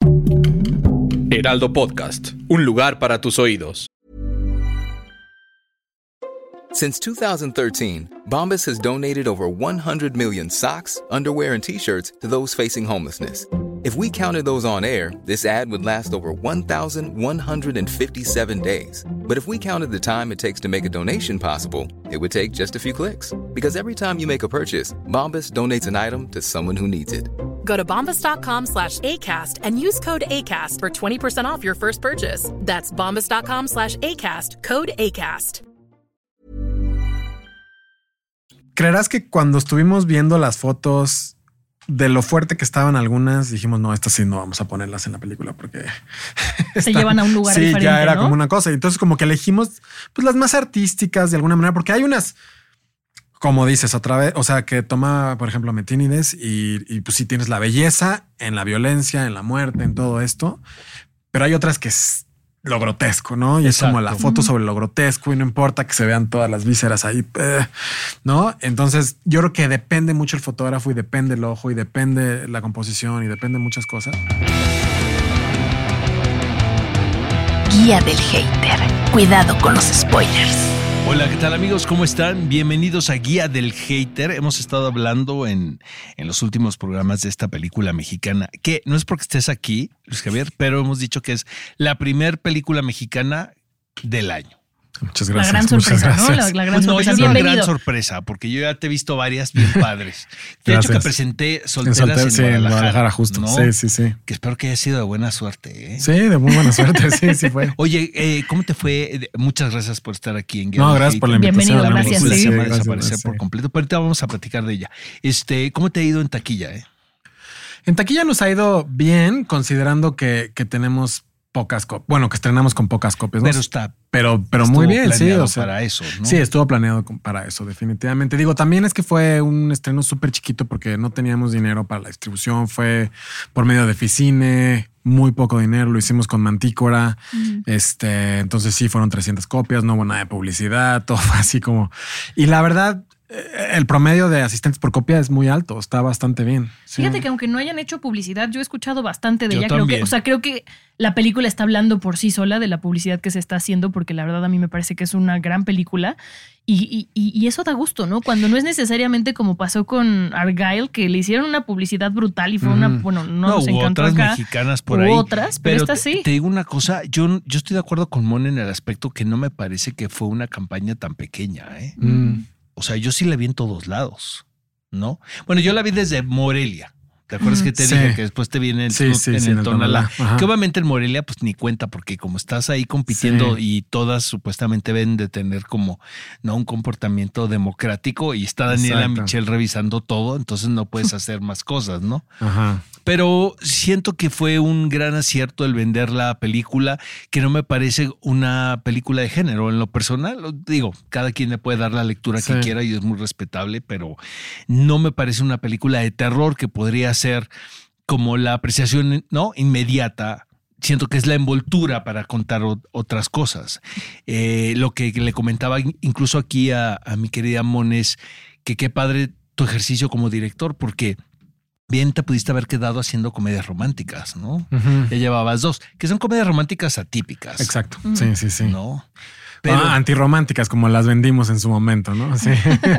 Heraldo Podcast, un lugar para tus oídos. Since 2013, Bombas has donated over 100 million socks, underwear, and T-shirts to those facing homelessness. If we counted those on air, this ad would last over 1,157 days. But if we counted the time it takes to make a donation possible, it would take just a few clicks. Because every time you make a purchase, Bombas donates an item to someone who needs it. Go to bombas.com/ACAST and use code ACAST for 20% off your first purchase. That's bombas.com/ACAST, code ACAST. ¿Creerás que cuando estuvimos viendo las fotos de lo fuerte que estaban algunas, dijimos, no, estas sí no vamos a ponerlas en la película porque se llevan a un lugar diferente? Sí, ya era, ¿no? Como una cosa. Y entonces como que elegimos pues las más artísticas de alguna manera, porque hay unas, como dices otra vez, o sea, que toma, por ejemplo, Metínides y pues sí tienes la belleza en la violencia, en la muerte, en todo esto, pero hay otras que es lo grotesco, ¿no? Y exacto. Es como la foto sobre lo grotesco y no importa que se vean todas las vísceras ahí, ¿no? Entonces yo creo que depende mucho el fotógrafo y depende el ojo y depende la composición y depende muchas cosas. Guía del hater. Cuidado con los spoilers. Hola, ¿qué tal amigos? ¿Cómo están? Bienvenidos a Guía del Hater. Hemos estado hablando en los últimos programas de esta película mexicana, que no es porque estés aquí, Luis Javier, pero hemos dicho que es la primer película mexicana del año. Muchas gracias. La gran sorpresa, ¿no? La gran sorpresa. No, una gran sorpresa, porque yo ya te he visto varias bien padres. De hecho, que presenté Solteras en Guadalajara, justo. ¿No? Sí. Que espero que haya sido de buena suerte, ¿eh? Sí, de muy buena suerte, sí fue. Oye, ¿cómo te fue? Muchas gracias por estar aquí en Guía. No, gracias por la invitación. Bienvenido, gracias. La película se llama Desaparecer por completo, pero ahorita vamos a platicar de ella. ¿Cómo te ha ido en taquilla, En taquilla nos ha ido bien, considerando que tenemos pocas copias. Bueno, que estrenamos con pocas copias, ¿no? Pero muy bien, sí. O sea, para eso, ¿no? Sí, estuvo planeado para eso, definitivamente. Digo, también es que fue un estreno súper chiquito porque no teníamos dinero para la distribución. Fue por medio de Ficine, muy poco dinero. Lo hicimos con Mantícora. Entonces sí, fueron 300 copias, no hubo nada de publicidad, todo así como. Y la verdad, el promedio de asistentes por copia es muy alto, está bastante bien. Sí. Fíjate que aunque no hayan hecho publicidad, yo he escuchado bastante de ella. Creo que la película está hablando por sí sola de la publicidad que se está haciendo, porque la verdad a mí me parece que es una gran película y eso da gusto, ¿no? Cuando no es necesariamente como pasó con Argyle, que le hicieron una publicidad brutal y fue una, bueno, no nos encantó otras acá. Mexicanas por ahí. Otras, pero esta sí. Te digo una cosa, yo estoy de acuerdo con Mon en el aspecto que no me parece que fue una campaña tan pequeña, ¿eh? O sea, yo sí la vi en todos lados, ¿no? Bueno, yo la vi desde Morelia. ¿Te acuerdas que te dije que después te viene en el Tonalá? Que obviamente en Morelia pues ni cuenta, porque como estás ahí compitiendo y todas supuestamente deben de tener como un comportamiento democrático y está Daniela Michel revisando todo, entonces no puedes hacer más cosas, ¿no? Ajá. Pero siento que fue un gran acierto el vender la película, que no me parece una película de género. En lo personal, digo, cada quien le puede dar la lectura que quiera y es muy respetable, pero no me parece una película de terror que podría ser como la apreciación inmediata. Siento que es la envoltura para contar otras cosas. Lo que le comentaba incluso aquí a mi querida Mon es que qué padre tu ejercicio como director, porque bien te pudiste haber quedado haciendo comedias románticas, ¿no? Ya llevabas 2, que son comedias románticas atípicas. Exacto. Sí. ¿No? Pero antirrománticas, como las vendimos en su momento, ¿no? Sí.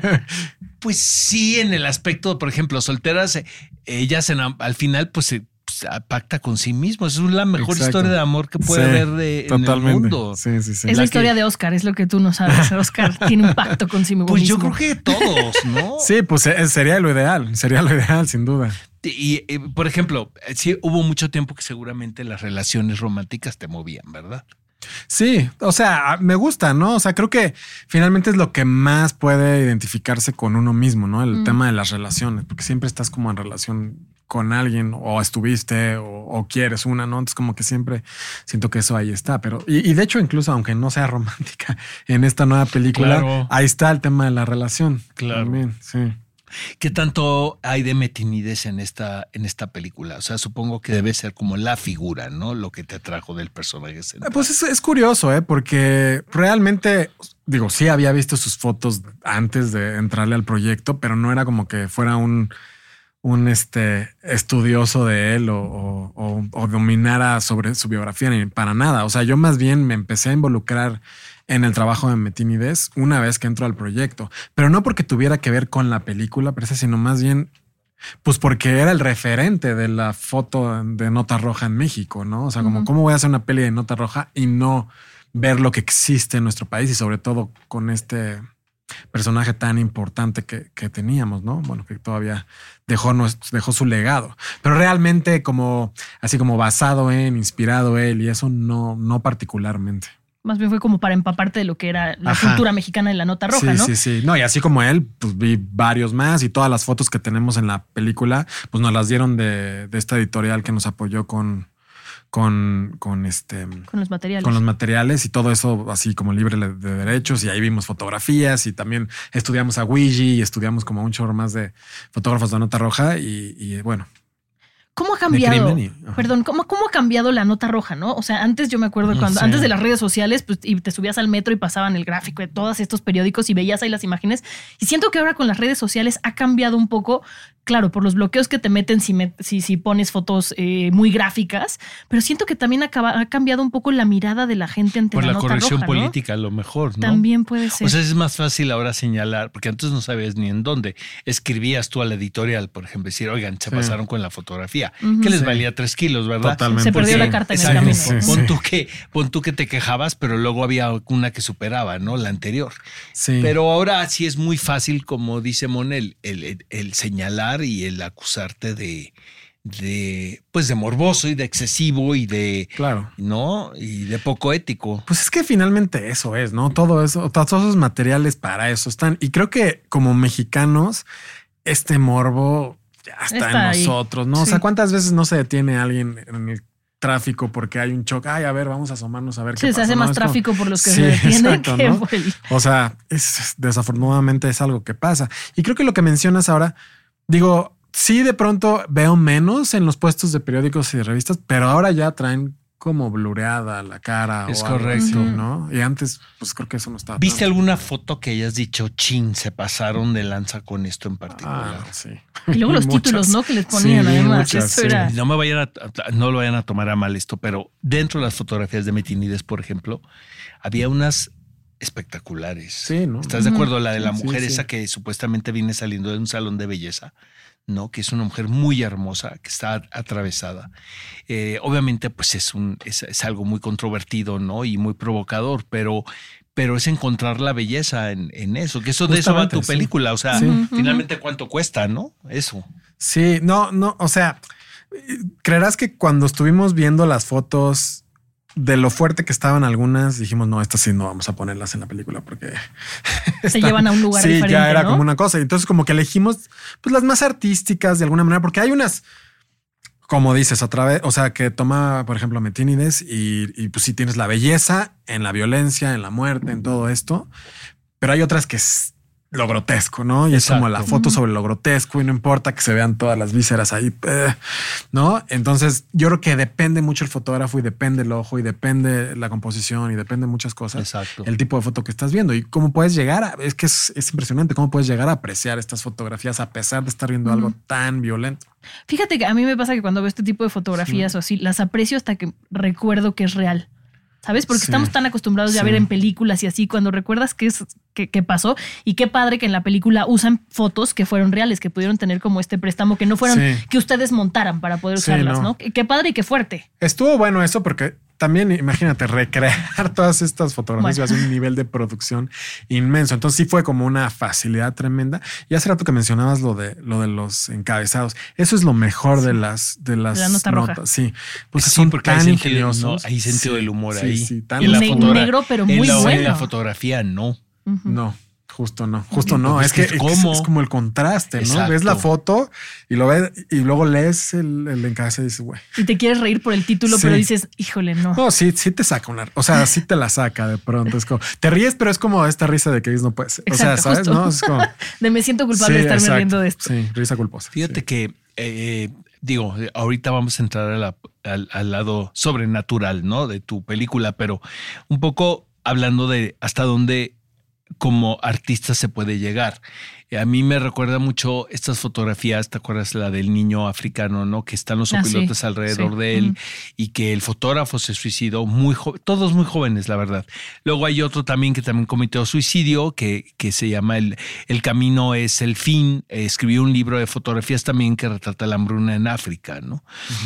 Pues sí, en el aspecto, por ejemplo, Solteras, ellas al final pues se pacta con sí mismo. Es la mejor historia de amor que puede haber en el mundo. Sí. Es la historia de Oscar, es lo que tú no sabes. Oscar tiene un pacto con sí mismo. Pues yo creo que todos, ¿no? Sí, pues sería lo ideal, sin duda. Y por ejemplo, sí hubo mucho tiempo que seguramente las relaciones románticas te movían, ¿verdad? Sí, o sea, me gusta, ¿no? O sea, creo que finalmente es lo que más puede identificarse con uno mismo, ¿no? El tema de las relaciones, porque siempre estás como en relación con alguien o estuviste o quieres una, ¿no? Entonces como que siempre siento que eso ahí está, pero y de hecho incluso aunque no sea romántica en esta nueva película, ahí está el tema de la relación. Claro. También, sí. ¿Qué tanto hay de Metínides en esta película? O sea, supongo que debe ser como la figura, ¿no? Lo que te atrajo del personaje central. Pues es curioso, porque realmente, digo, sí había visto sus fotos antes de entrarle al proyecto, pero no era como que fuera un estudioso de él o dominara sobre su biografía, ni para nada. O sea, yo más bien me empecé a involucrar en el trabajo de Metínides una vez que entró al proyecto, pero no porque tuviera que ver con la película, sino más bien pues porque era el referente de la foto de nota roja en México, ¿no? O sea, como cómo voy a hacer una peli de nota roja y no ver lo que existe en nuestro país y sobre todo con este personaje tan importante que teníamos, ¿no? Bueno, que todavía dejó su legado, pero realmente así como basado en, inspirado él y eso no particularmente. Más bien fue como para empaparte de lo que era la cultura mexicana en la nota roja, ¿no? Sí. No, y así como él, pues vi varios más y todas las fotos que tenemos en la película, pues nos las dieron de esta editorial que nos apoyó con los materiales. Con los materiales y todo eso así como libre de derechos. Y ahí vimos fotografías y también estudiamos a Ouija y estudiamos como un chorro más de fotógrafos de nota roja y bueno. ¿Cómo ha cambiado? ¿Cómo ha cambiado la nota roja, no? O sea, antes yo me acuerdo antes de las redes sociales, pues y te subías al metro y pasaban el gráfico de todos estos periódicos y veías ahí las imágenes. Y siento que ahora con las redes sociales ha cambiado un poco, claro, por los bloqueos que te meten si pones fotos muy gráficas, pero siento que también ha cambiado un poco la mirada de la gente ante la nota roja. Por la corrección política, a lo mejor, ¿no? También puede ser. O sea, es más fácil ahora señalar, porque antes no sabías ni en dónde. Escribías tú a la editorial, por ejemplo, decir, oigan, se pasaron con la fotografía. Que les valía 3 kilos, ¿verdad? Totalmente. Se perdió la carta en el camino. Pon tú que te quejabas, pero luego había una que superaba, ¿no? La anterior. Sí. Pero ahora sí es muy fácil, como dice Mon, el señalar y el acusarte de morboso y de excesivo y de... Claro. ¿No? Y de poco ético. Pues es que finalmente eso es, ¿no? Todo eso, todos esos materiales para eso están. Y creo que como mexicanos, este morbo ya está en nosotros, ¿no? Sí. O sea, ¿cuántas veces no se detiene alguien en el tráfico porque hay un choque? Ay, a ver, vamos a asomarnos a ver qué pasa. Se hace más tráfico por los que se detienen que ¿no? O sea, desafortunadamente es algo que pasa. Y creo que lo que mencionas ahora, digo, sí de pronto veo menos en los puestos de periódicos y de revistas, pero ahora ya traen como blureada la cara. Es correcto, así, ¿no? Y antes, pues creo que eso no estaba. ¿Viste alguna foto que hayas dicho, chin, se pasaron de lanza con esto en particular? Sí. Y luego los títulos, ¿no? Que les ponían además. Eso era. No lo vayan a tomar a mal esto, pero dentro de las fotografías de Metínides, por ejemplo, había unas espectaculares. Sí, ¿no? ¿Estás de acuerdo? La de la mujer esa que supuestamente viene saliendo de un salón de belleza, ¿no? Que es una mujer muy hermosa, que está atravesada. Obviamente, pues es algo muy controvertido, ¿no? Y muy provocador, pero es encontrar la belleza en eso, que de eso va tu película. O sea, finalmente cuánto cuesta, ¿no? Eso. Sí, no, o sea, creerás que cuando estuvimos viendo las fotos de lo fuerte que estaban algunas, dijimos, no, estas sí no vamos a ponerlas en la película porque se llevan a un lugar diferente. Sí, ya era, ¿no? como una cosa. Entonces como que elegimos pues las más artísticas de alguna manera, porque hay unas, como dices, otra vez, o sea, que toma, por ejemplo, Metínides y pues sí tienes la belleza en la violencia, en la muerte, en todo esto, pero hay otras que es lo grotesco, ¿no? Y es como la foto sobre lo grotesco y no importa que se vean todas las vísceras ahí, ¿no? Entonces yo creo que depende mucho el fotógrafo y depende el ojo y depende la composición y depende muchas cosas. Exacto. El tipo de foto que estás viendo y cómo puedes llegar es que es impresionante cómo puedes llegar a apreciar estas fotografías a pesar de estar viendo algo tan violento. Fíjate que a mí me pasa que cuando veo este tipo de fotografías o así, las aprecio hasta que recuerdo que es real. ¿Sabes? Porque estamos tan acostumbrados ya a ver en películas y así, cuando recuerdas qué pasó y qué padre que en la película usan fotos que fueron reales, que pudieron tener como este préstamo, que no fueron que ustedes montaran para poder usarlas, ¿no? Qué padre y qué fuerte. Estuvo bueno eso porque también imagínate recrear todas estas fotografías a un nivel de producción inmenso. Entonces sí fue como una facilidad tremenda. Y hace rato que mencionabas lo de los encabezados. Eso es lo mejor de las la nota roja. Sí, pues son porque tan ingeniosos. ¿no? Hay sentido del humor ahí. Sí, tan negro, pero muy bueno. En la fotografía no. No. Justo no. Es que es como el contraste, ¿no? Exacto. Ves la foto y lo ves y luego lees el encabezado y dices, güey. Y te quieres reír por el título, pero dices, híjole, no. No, sí te saca sí te la saca de pronto. Es como, te ríes, pero es como esta risa de que no puede ser. Exacto, o sea, ¿sabes? Justo. ¿No? Es como, de me siento culpable de estarme riendo de esto. Sí, risa culposa. Fíjate que ahorita vamos a entrar al lado sobrenatural, ¿no? De tu película, pero un poco hablando de hasta dónde como artista se puede llegar. A mí me recuerda mucho estas fotografías, ¿te acuerdas la del niño africano, no? Que están los opilotes alrededor de él y que el fotógrafo se suicidó muy joven, todos muy jóvenes, la verdad. Luego hay otro también que también cometió suicidio, que se llama El camino es el fin. Escribió un libro de fotografías también que retrata la hambruna en África, ¿no?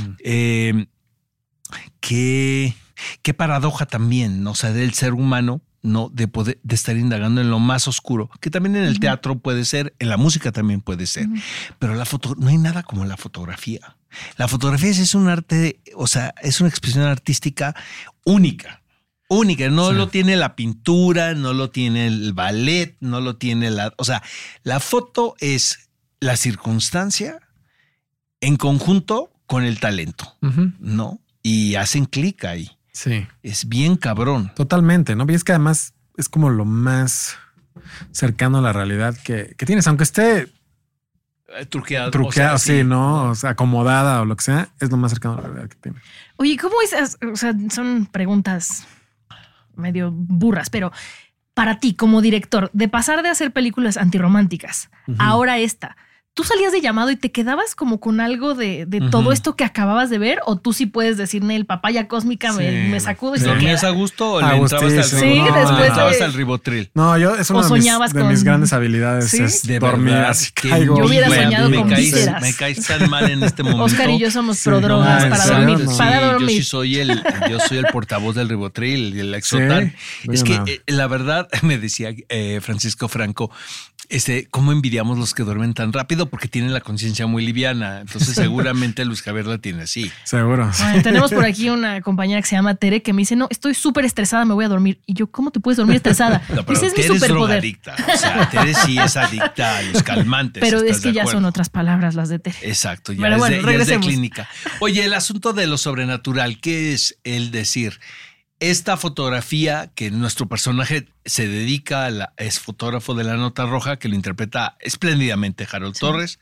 Qué paradoja también, ¿no? O sea, del ser humano, ¿no? De estar indagando en lo más oscuro, que también en el teatro puede ser, en la música también puede ser, pero no hay nada como la fotografía. La fotografía es un arte, o sea, es una expresión artística única. No lo tiene la pintura, no lo tiene el ballet, no lo tiene o sea, la foto es la circunstancia en conjunto con el talento, ¿no? Y hacen clic ahí. Sí. Es bien cabrón. Totalmente, ¿no? Y es que además es como lo más cercano a la realidad que tienes, aunque esté truqueado, o sea, sí, ¿no? O sea, acomodada o lo que sea, es lo más cercano a la realidad que tienes. Oye, ¿cómo es? O sea, son preguntas medio burras, pero para ti como director, de pasar de hacer películas antirrománticas, ahora esta, ¿tú salías de llamado y te quedabas como con algo de todo esto que acababas de ver? ¿O tú sí puedes decir, el papaya cósmica me sacudo y se ¿Dormías a gusto o le entrabas al ribotril? No, yo es una de mis grandes habilidades, es de dormir así caigo. Yo hubiera soñado con vísceras. Me caes tan mal en este momento. Oscar y yo somos pro drogas para dormir. Para dormir. Yo soy el portavoz del ribotril y el Lexotan. Es que la verdad, me decía Francisco Franco, cómo envidiamos los que duermen tan rápido porque tienen la conciencia muy liviana. Entonces seguramente Luis Javier la tiene así. Seguro. Bueno, tenemos por aquí una compañera que se llama Tere que me dice, no, estoy súper estresada, me voy a dormir. Y yo, ¿cómo te puedes dormir estresada? No, pero Tere es drogadicta. O sea, Tere sí es adicta a los calmantes. Pero es que ya son otras palabras las de Tere. Exacto, ya es de clínica. Oye, el asunto de lo sobrenatural, ¿qué es el decir? Esta fotografía que nuestro personaje se dedica es fotógrafo de la nota roja, que lo interpreta espléndidamente Harold Torres.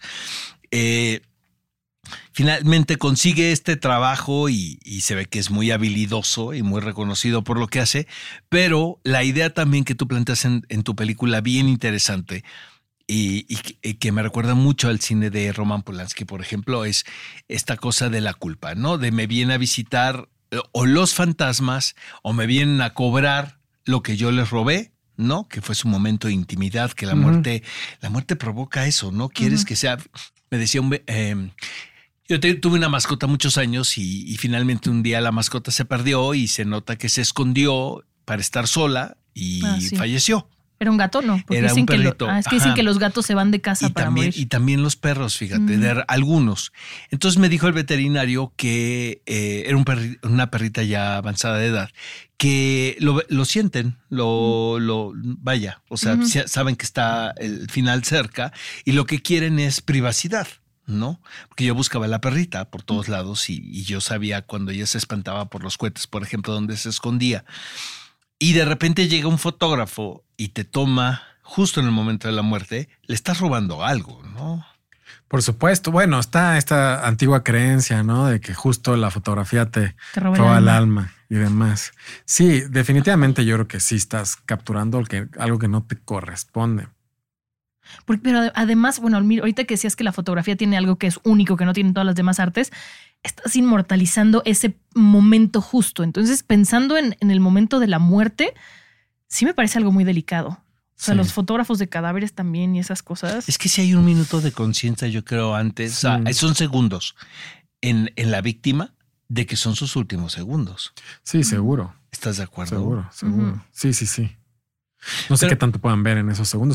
Finalmente consigue este trabajo y se ve que es muy habilidoso y muy reconocido por lo que hace, pero la idea también que tú planteas en tu película, bien interesante, y que me recuerda mucho al cine de Roman Polanski, por ejemplo, es esta cosa de la culpa, ¿no? De me vienen a visitar o los fantasmas o me vienen a cobrar lo que yo les robé, ¿no? Que fue su momento de intimidad, que la muerte provoca eso, ¿no? Quieres que sea, me decía yo tuve una mascota muchos años y finalmente un día la mascota se perdió y se nota que se escondió para estar sola y falleció. Era un gato, ¿no? Porque era un perrito. Es que dicen que los gatos se van de casa para morir. Y también los perros, fíjate, de algunos. Entonces me dijo el veterinario que era una perrita ya avanzada de edad, que lo sienten, vaya, o sea, saben que está el final cerca y lo que quieren es privacidad, ¿no? Porque yo buscaba a la perrita por todos lados y yo sabía cuando ella se espantaba por los cohetes, por ejemplo, dónde se escondía. Y de repente llega un fotógrafo y te toma justo en el momento de la muerte, le estás robando algo, ¿no? Por supuesto. Bueno, está esta antigua creencia, ¿no? De que justo la fotografía te roba el alma y demás. Sí, definitivamente yo creo que sí estás capturando algo que no te corresponde. Pero además, bueno, ahorita que decías que la fotografía tiene algo que es único, que no tienen todas las demás artes, estás inmortalizando ese momento justo. Entonces, pensando en el momento de la muerte, sí me parece algo muy delicado. O sea, los fotógrafos de cadáveres también y esas cosas. Es que si hay un minuto de conciencia, yo creo, antes, o sea, son segundos en la víctima de que son sus últimos segundos. Sí, seguro. ¿Estás de acuerdo? Seguro. Sí. No sé qué tanto puedan ver en esos segundos.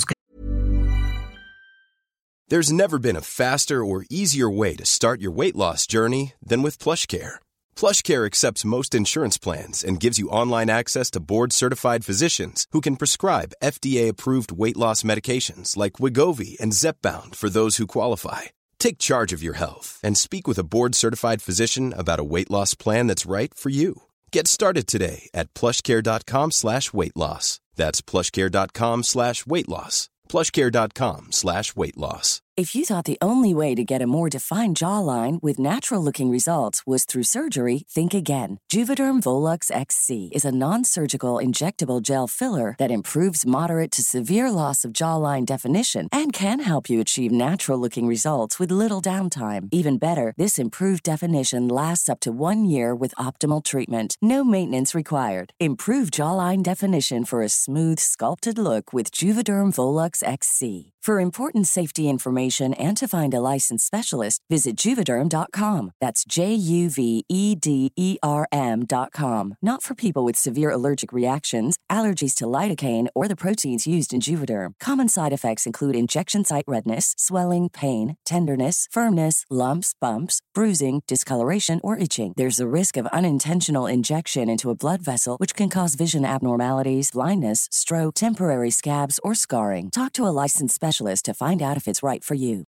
There's never been a faster or easier way to start your weight loss journey than with PlushCare. PlushCare accepts most insurance plans and gives you online access to board-certified physicians who can prescribe FDA-approved weight loss medications like Wegovy and Zepbound for those who qualify. Take charge of your health and speak with a board-certified physician about a weight loss plan that's right for you. Get started today at plushcare.com/weight loss. That's plushcare.com/weight loss. plushcare.com/weight loss. If you thought the only way to get a more defined jawline with natural-looking results was through surgery, think again. Juvederm Volux XC is a non-surgical injectable gel filler that improves moderate to severe loss of jawline definition and can help you achieve natural-looking results with little downtime. Even better, this improved definition lasts up to 1 year with optimal treatment. No maintenance required. Improve jawline definition for a smooth, sculpted look with Juvederm Volux XC. For important safety information and to find a licensed specialist, visit Juvederm.com. That's JUVEDERM.com. Not for people with severe allergic reactions, allergies to lidocaine, or the proteins used in Juvederm. Common side effects include injection site redness, swelling, pain, tenderness, firmness, lumps, bumps, bruising, discoloration, or itching. There's a risk of unintentional injection into a blood vessel, which can cause vision abnormalities, blindness, stroke, temporary scabs, or scarring. Talk to a licensed specialist to find out if it's right for you.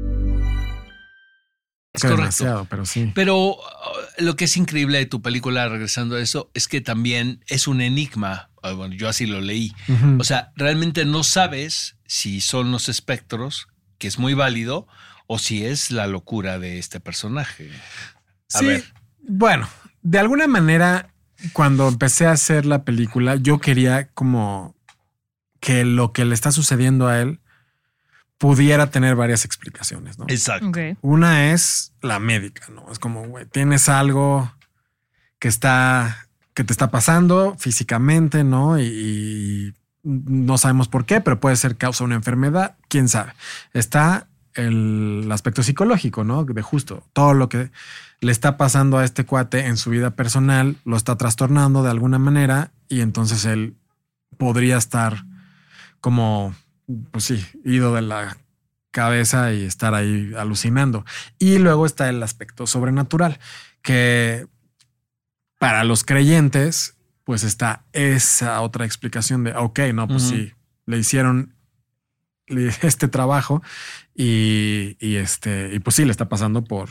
Es correcto. Demasiado, pero sí. Pero lo que es increíble de tu película, regresando a eso, es que también es un enigma. Bueno, yo así lo leí. Uh-huh. O sea, realmente no sabes si son los espectros, que es muy válido, o si es la locura de este personaje. A ver. Bueno, de alguna manera, cuando empecé a hacer la película, yo quería como que lo que le está sucediendo a él pudiera tener varias explicaciones, ¿no? Exacto. Okay. Una es la médica, ¿no? Es como, güey, tienes algo que te está pasando físicamente, ¿no? Y no sabemos por qué, pero puede ser causa de una enfermedad, quién sabe. Está el aspecto psicológico, ¿no? De justo todo lo que le está pasando a este cuate en su vida personal lo está trastornando de alguna manera y entonces él podría estar como, pues sí, ido de la cabeza y estar ahí alucinando. Y luego está el aspecto sobrenatural, que para los creyentes, pues está esa otra explicación de, ok, no, pues sí, le hicieron este trabajo y pues sí, le está pasando por...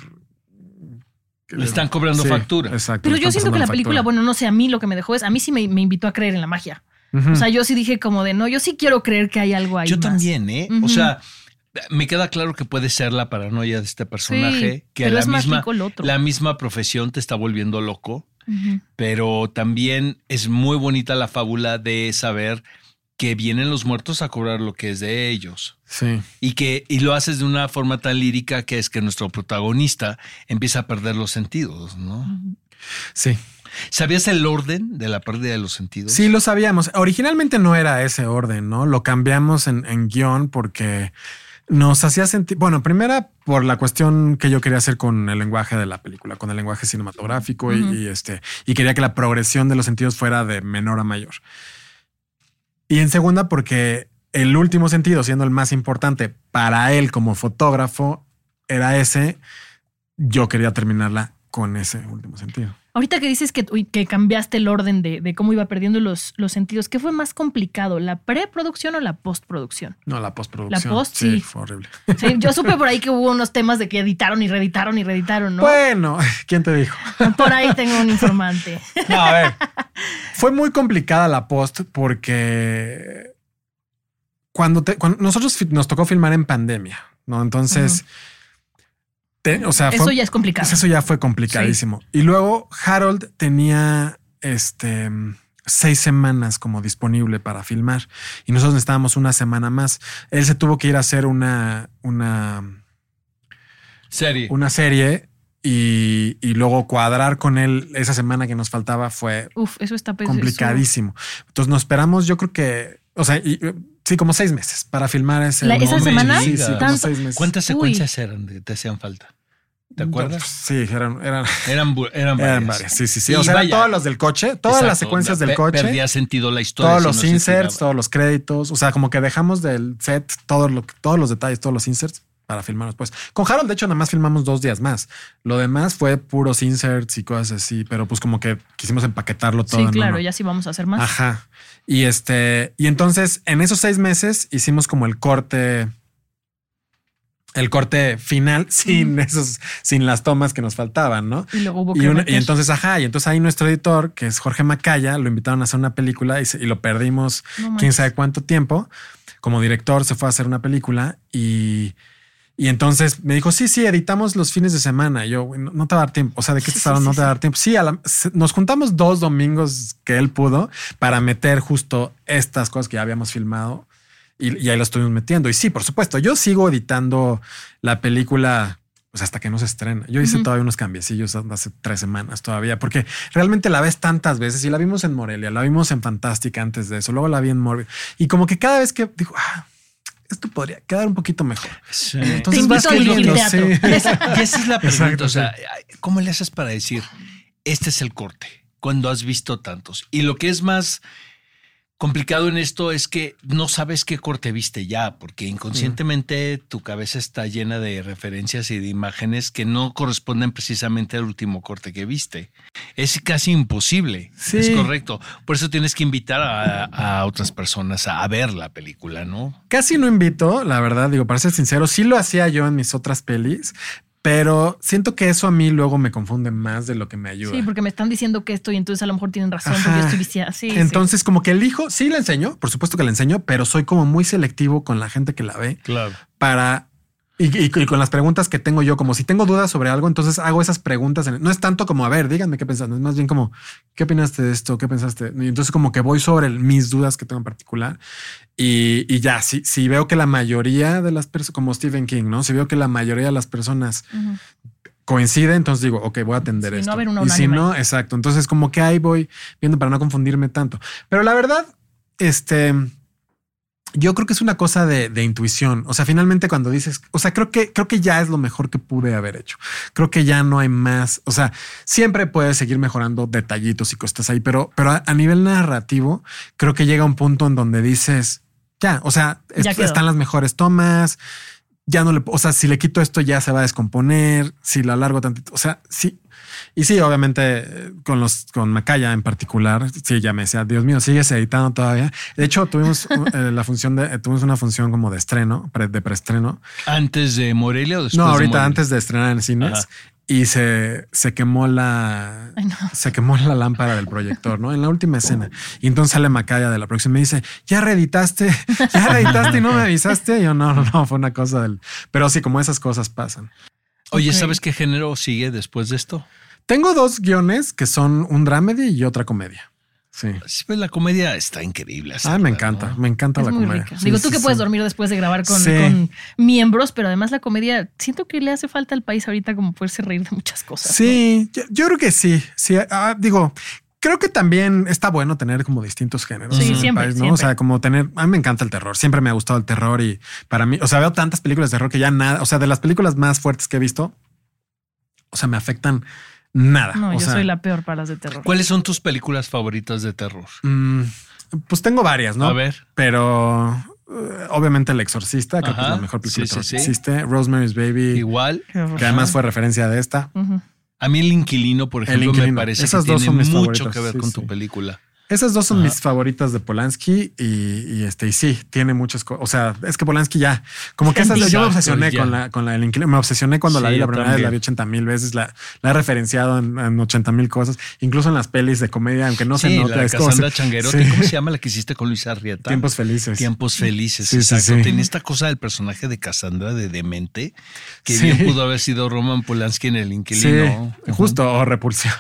Le están cobrando factura. Exacto. Pero yo siento que la película, bueno, no sé, a mí lo que me dejó es, a mí sí me invitó a creer en la magia. O sea, yo sí dije como de, no, yo sí quiero creer que hay algo ahí. Yo más. También, ¿eh? O sea, me queda claro que puede ser la paranoia de este personaje, que la misma profesión te está volviendo loco, pero también es muy bonita la fábula de saber que vienen los muertos a cobrar lo que es de ellos. Sí. Y lo haces de una forma tan lírica que es que nuestro protagonista empieza a perder los sentidos, ¿no? Sí. ¿Sabías el orden de la pérdida de los sentidos? Sí, lo sabíamos. Originalmente no era ese orden, ¿no? Lo cambiamos en guión porque nos hacía sentir... Bueno, primera por la cuestión que yo quería hacer con el lenguaje de la película, con el lenguaje cinematográfico y quería que la progresión de los sentidos fuera de menor a mayor. Y en segunda porque el último sentido, siendo el más importante para él como fotógrafo, era ese. Yo quería terminarla con ese último sentido. Ahorita que dices que cambiaste el orden de cómo iba perdiendo los sentidos, ¿qué fue más complicado? ¿La preproducción o la postproducción? No, la postproducción. La post, sí. Fue horrible. Sí, yo supe por ahí que hubo unos temas de que editaron y reeditaron, ¿no? Bueno, ¿quién te dijo? Por ahí tengo un informante. No, a ver. Fue muy complicada la post porque cuando nosotros nos tocó filmar en pandemia, ¿no? Entonces... eso ya es complicado. Eso ya fue complicadísimo. Sí. Y luego Harold tenía 6 semanas como disponible para filmar y nosotros necesitábamos una semana más. Él se tuvo que ir a hacer una serie y luego cuadrar con él esa semana que nos faltaba fue eso está complicadísimo. Entonces nos esperamos, yo creo que, sí, como 6 meses para filmar esa semana. Sí, como 6 meses. ¿Cuántas secuencias eran que te hacían falta? ¿Te acuerdas? Sí, eran varias. Sí. O sea, eran todos los del coche, todas las secuencias del coche. Perdía sentido la historia. Todos los inserts, todos los créditos. O sea, como que dejamos del set todos los detalles, todos los inserts para filmar después. Con Harold, de hecho, nada más filmamos 2 días más. Lo demás fue puros inserts y cosas así, pero pues como que quisimos empaquetarlo todo. Sí, claro, ya sí vamos a hacer más. Ajá. Y entonces en esos 6 meses hicimos como el corte final sin las tomas que nos faltaban, ¿no? Y luego hubo y entonces ahí nuestro editor, que es Jorge Macaya, lo invitaron a hacer una película y lo perdimos quién sabe cuánto tiempo. Como director se fue a hacer una película y Y entonces me dijo, sí, editamos los fines de semana. Y yo, no te va a dar tiempo. O sea, ¿de qué estás hablando? No te va a dar tiempo. Sí, nos juntamos 2 domingos que él pudo para meter justo estas cosas que ya habíamos filmado y ahí lo estuvimos metiendo. Y sí, por supuesto, yo sigo editando la película pues hasta que no se estrena. Yo hice todavía unos cambiecillos hace 3 semanas todavía, porque realmente la ves tantas veces y la vimos en Morelia, la vimos en Fantástica antes de eso, luego la vi en Morbid y como que cada vez que digo, esto podría quedar un poquito mejor. Sí. Entonces vas queriendo. Sí. Y esa es la pregunta. Exacto, o sea, ¿cómo le haces para decir este es el corte cuando has visto tantos? Y lo que es más complicado en esto es que no sabes qué corte viste ya, porque inconscientemente tu cabeza está llena de referencias y de imágenes que no corresponden precisamente al último corte que viste. Es casi imposible. Sí. Es correcto. Por eso tienes que invitar a otras personas a ver la película, ¿no? Casi no invito, la verdad, digo, para ser sincero, sí lo hacía yo en mis otras pelis, pero siento que eso a mí luego me confunde más de lo que me ayuda. Sí, porque me están diciendo que esto y entonces a lo mejor tienen razón porque estoy viciada. Sí, entonces como que elijo, sí la enseño, por supuesto que la enseño, pero soy como muy selectivo con la gente que la ve. Claro. Y con las preguntas que tengo yo, como si tengo dudas sobre algo, entonces hago esas preguntas. No es tanto como, a ver, díganme qué pensaste, es más bien como, ¿qué opinaste de esto? ¿Qué pensaste? Y entonces como que voy sobre mis dudas que tengo en particular y ya, si veo que la mayoría de las personas, como Stephen King, ¿no? Si veo que la mayoría de las personas coincide, entonces digo, ok, voy a atender esto. No, y si no, exacto. Entonces como que ahí voy viendo para no confundirme tanto. Pero la verdad, yo creo que es una cosa de intuición. O sea, finalmente cuando dices, o sea, creo que ya es lo mejor que pude haber hecho. Creo que ya no hay más. O sea, siempre puedes seguir mejorando detallitos y cosas ahí, pero a nivel narrativo, creo que llega un punto en donde dices, ya, o sea, están las mejores tomas. Ya no o sea, si le quito esto ya se va a descomponer. Si lo alargo tantito, o sea, sí. Y sí, obviamente con Macaya en particular, sí, ya me decía, Dios mío, sigues editando todavía. De hecho, tuvimos tuvimos una función como de estreno, de preestreno. ¿Antes de Morelia o después? No, ahorita de Morelia? Antes de estrenar en cines. Ajá. Y se quemó se quemó la lámpara del proyector, ¿no? En la última escena. Y entonces sale Macaya de la próxima y me dice, ya reeditaste y no me avisaste. Y yo no, fue una cosa pero sí, como esas cosas pasan. Oye, okay. ¿Sabes qué género sigue después de esto? Tengo 2 guiones que son un dramedy y otra comedia. Sí. Pues la comedia está increíble. Me encanta, ¿no? Me encanta la comedia. Sí, digo, tú que puedes dormir después de grabar con miembros, pero además la comedia, siento que le hace falta al país ahorita como poderse reír de muchas cosas. Sí, ¿no? yo creo que sí. Digo, creo que también está bueno tener como distintos géneros. Sí, siempre, país, ¿no? siempre. O sea, como a mí me encanta el terror. Siempre me ha gustado el terror y para mí, o sea, veo tantas películas de terror que ya nada, o sea, de las películas más fuertes que he visto, o sea, me afectan nada. No, yo soy la peor para las de terror. ¿Cuáles son tus películas favoritas de terror? Pues tengo varias, ¿no? A ver. Pero obviamente El Exorcista, creo que es la mejor película que existe. Rosemary's Baby. Igual. Que además fue referencia de esta. A mí El Inquilino, por ejemplo, me parece esas que dos tiene son mucho que ver con tu película. Esas 2 son mis favoritas de Polanski y sí, tiene muchas cosas. O sea, es que Polanski ya, como que yo me obsesioné con la del Inquilino. Me obsesioné cuando la vi la primera vez, la vi 80,000 veces, la he referenciado en 80,000 cosas, incluso en las pelis de comedia, aunque no se nota. La de Cassandra Changuerotti, ¿cómo se llama la que hiciste con Luis Arrieta? Tiempos Felices. Tiempos Felices, exacto. Sí. Tenía esta cosa del personaje de Cassandra de demente, que bien pudo haber sido Roman Polanski en El Inquilino. Sí, justo, o Repulsión.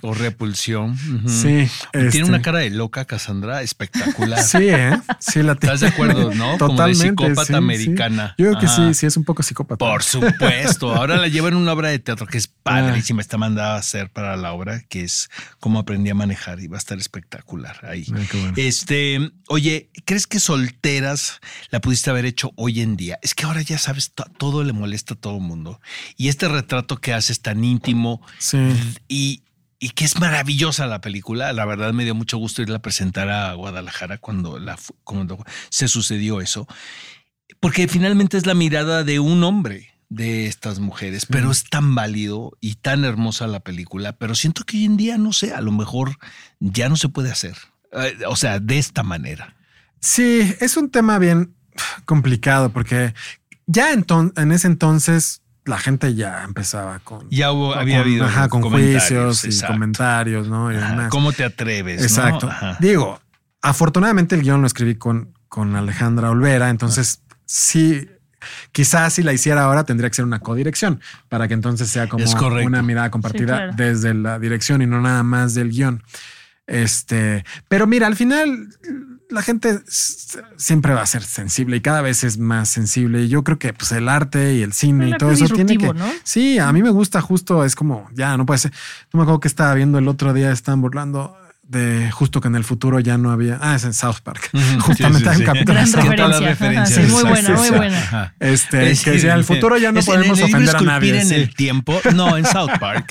Sí. Tiene una cara de loca Cassandra espectacular. Sí, sí la tiene. ¿Estás de acuerdo, no? Totalmente. Como de psicópata americana. Sí. Yo creo que sí es un poco psicópata. Por supuesto. Ahora la lleva en una obra de teatro que es padrísima. Está mandada a hacer para la obra, que es Cómo aprendí a manejar, y va a estar espectacular ahí. Bueno. Oye, ¿crees que Solteras la pudiste haber hecho hoy en día? Es que ahora ya sabes, todo le molesta a todo el mundo. Y este retrato que haces tan íntimo y que es maravillosa la película. La verdad me dio mucho gusto irla a presentar a Guadalajara cuando se sucedió eso. Porque finalmente es la mirada de un hombre de estas mujeres, pero es tan válido y tan hermosa la película. Pero siento que hoy en día, no sé, a lo mejor ya no se puede hacer. O sea, de esta manera. Sí, es un tema bien complicado porque ya en ese entonces la gente ya empezaba había habido con juicios y comentarios, ¿no? Y ¿cómo te atreves? Exacto. ¿No? Digo, afortunadamente el guión lo escribí con Alejandra Olvera, entonces sí, Quizás si la hiciera ahora tendría que ser una codirección para que entonces sea como una mirada compartida desde la dirección y no nada más del guión. Pero mira, al final la gente siempre va a ser sensible y cada vez es más sensible. Y yo creo que pues el arte y el cine y todo eso tiene que... ¿no? Sí, a mí me gusta justo, es como, ya no puede ser. No me acuerdo que estaba viendo el otro día, estaban burlando de justo que en el futuro ya no había... es en South Park. Justamente hay un capítulo. Gran referencia. Sí, muy buena, muy buena. Que decía, en el futuro ya no podemos ofender a nadie. En el tiempo. No, en South Park.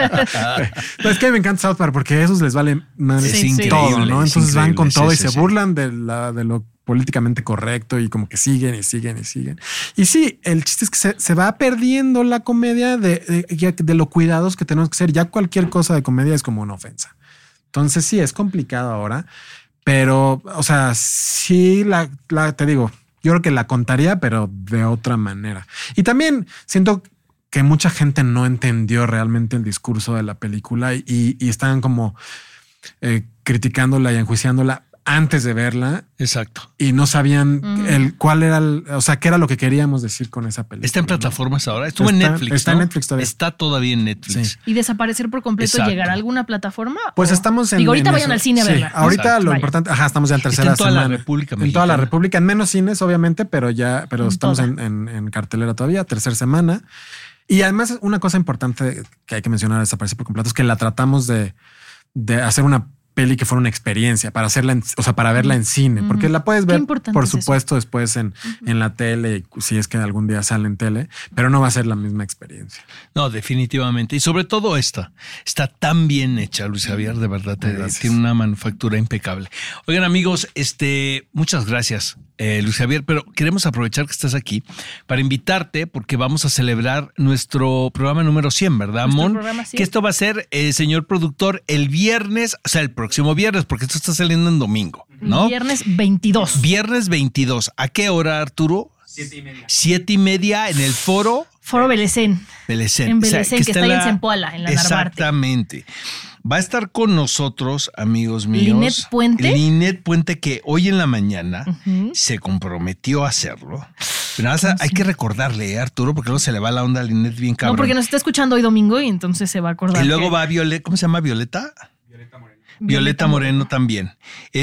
Es que me encanta South Park porque a esos les vale todo, ¿no? Entonces van con todo y se burlan de lo políticamente correcto y como que siguen y siguen y siguen. Y sí, el chiste es que se va perdiendo la comedia de lo cuidados que tenemos que ser. Ya cualquier cosa de comedia es como una ofensa. Entonces sí, es complicado ahora, pero, o sea, sí te digo, yo creo que la contaría, pero de otra manera. Y también siento que mucha gente no entendió realmente el discurso de la película y estaban como criticándola y enjuiciándola antes de verla. Exacto. Y no sabían cuál era, qué era lo que queríamos decir con esa película. Está en plataformas ahora. Estuvo en Netflix. Está en Netflix todavía. Está todavía en Netflix. Sí. ¿Y desaparecer por completo llegar a alguna plataforma? Pues estamos en... Digo, ahorita en vayan al cine a verla. Ahorita lo importante... estamos ya en tercera semana. En toda la República Mexicana. En toda la República. En menos cines, obviamente, pero estamos en cartelera todavía. Tercera semana. Y además, una cosa importante que hay que mencionar de Desaparecer por completo es que la tratamos de hacer una peli que fuera una experiencia para hacerla, para verla en cine, porque la puedes ver, por supuesto, después en la tele, si es que algún día sale en tele, pero no va a ser la misma experiencia. No, definitivamente. Y sobre todo está tan bien hecha, Luis Javier, de verdad, tiene una manufactura impecable. Oigan, amigos, muchas gracias, Luis Javier, pero queremos aprovechar que estás aquí para invitarte porque vamos a celebrar nuestro programa número 100, ¿verdad, Mon? Que esto va a ser, señor productor, el viernes, o sea, el próximo viernes, porque esto está saliendo en domingo, ¿no? Viernes 22. Viernes 22. ¿A qué hora, Arturo? 7:30. 7:30 en el Foro Belecén. En Belecén, que está ahí en Zempoala, en la Narvarte. Exactamente. Va a estar con nosotros, amigos míos, Linet Puente, que hoy en la mañana se comprometió a hacerlo. Pero nada, hay que recordarle, Arturo, porque luego se le va la onda a Linet bien cabrón. No, porque nos está escuchando hoy domingo y entonces se va a acordar. Y luego va Violeta, ¿cómo se llama Violeta? Violeta Moreno también.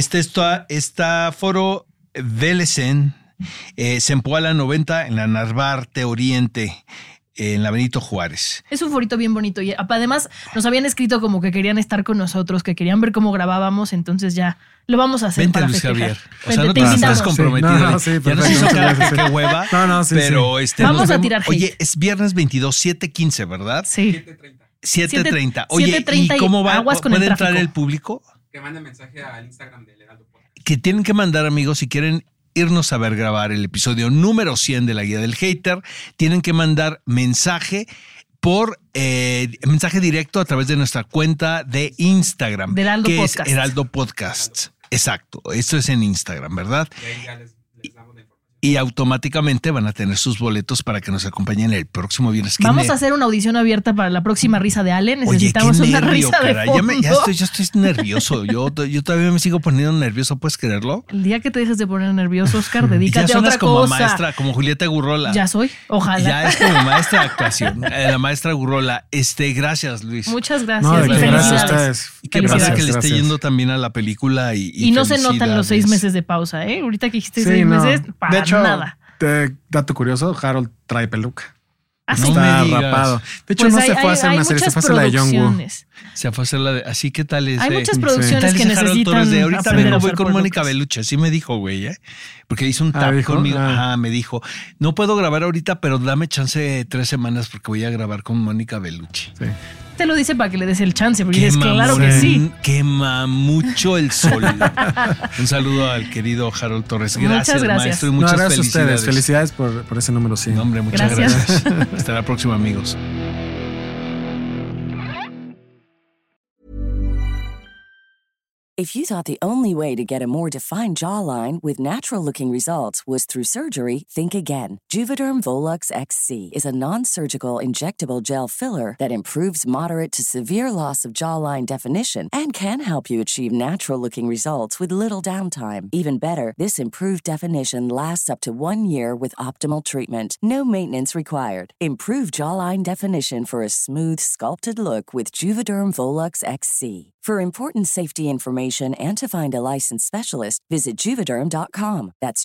Está Foro Belecén, Zempoala 90 en la Narvarte Oriente, en la Benito Juárez. Es un forito bien bonito y además nos habían escrito como que querían estar con nosotros, que querían ver cómo grabábamos, entonces ya lo vamos a hacer. Vente, para Luis festejar. Javier. O sea, no te estás comprometido. Sí, ya nos hizo cara que hueva. Pero vamos a tirar hate. Oye, es viernes 22, 7:15, ¿verdad? Sí. 7:30. Oye, ¿y cómo va? ¿Puede entrar el público? Que mande mensaje al Instagram del Heraldo Podcast. Que tienen que mandar, amigos, si quieren irnos a ver grabar el episodio número 100 de la Guía del Hater, tienen que mandar mensaje mensaje directo a través de nuestra cuenta de Instagram, de Heraldo que Podcast. Es Heraldo Podcast. Exacto, esto es en Instagram, ¿verdad? Y ahí ya les damos la información. Y automáticamente van a tener sus boletos para que nos acompañen el próximo viernes. Vamos a hacer una audición abierta para la próxima risa de Ale. Necesitamos una risa de fondo. Ya estoy nervioso. Yo todavía me sigo poniendo nervioso. ¿Puedes creerlo? El día que te dejes de poner nervioso, Oscar, dedícate a otra como cosa. Maestra, como Julieta Gurrola. Ya soy, ojalá. Ya es como maestra de actuación. La maestra Gurrola. Gracias, Luis. Muchas gracias. No, y gracias felicidades. a ustedes. Y qué pasa que le esté yendo también a la película y no se notan los 6 meses de pausa, ¿eh? Ahorita que dijiste Sí, 6 no. meses, para de hecho, nada. Dato curioso, Harold trae peluca. Así Está me digas. rapado. De hecho, Pues no se fue a hacer una serie, se fue a hacer la de John Woo. Se fue a hacer la de... Así, ¿qué tal es? Hay muchas ¿Qué producciones tal que ese Harold necesitan Torres de ahorita aprender a vengo, voy hacer con Mónica productos. Bellucci? Así me dijo, güey, porque hizo un tap ¿dijo? conmigo. Ah. Ajá, me dijo, no puedo grabar ahorita, pero dame chance 3 semanas porque voy a grabar con Mónica Bellucci. Sí. Te lo dice para que le des el chance, porque dices, claro que sí. Quema mucho el sol. Un saludo al querido Harold Torres. Muchas gracias. Maestro, y muchas gracias felicidades. a ustedes. Felicidades por ese número 100. No, hombre, muchas Gracias. gracias. Hasta la próxima, amigos. If you thought the only way to get a more defined jawline with natural-looking results was through surgery, think again. Juvederm Volux XC is a non-surgical injectable gel filler that improves moderate to severe loss of jawline definition and can help you achieve natural-looking results with little downtime. Even better, this improved definition lasts up to 1 year with optimal treatment. No maintenance required. Improve jawline definition for a smooth, sculpted look with Juvederm Volux XC. For important safety information and to find a licensed specialist, visit Juvederm.com. That's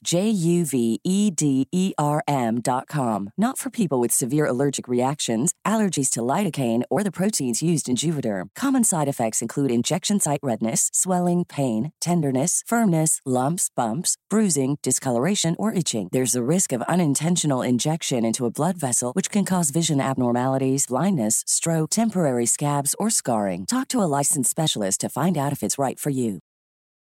JUVEDERM.com. Not for people with severe allergic reactions, allergies to lidocaine, or the proteins used in Juvederm. Common side effects include injection site redness, swelling, pain, tenderness, firmness, lumps, bumps, bruising, discoloration, or itching. There's a risk of unintentional injection into a blood vessel, which can cause vision abnormalities, blindness, stroke, temporary scabs, or scarring. Talk to a licensed specialist to find out if it's right for you.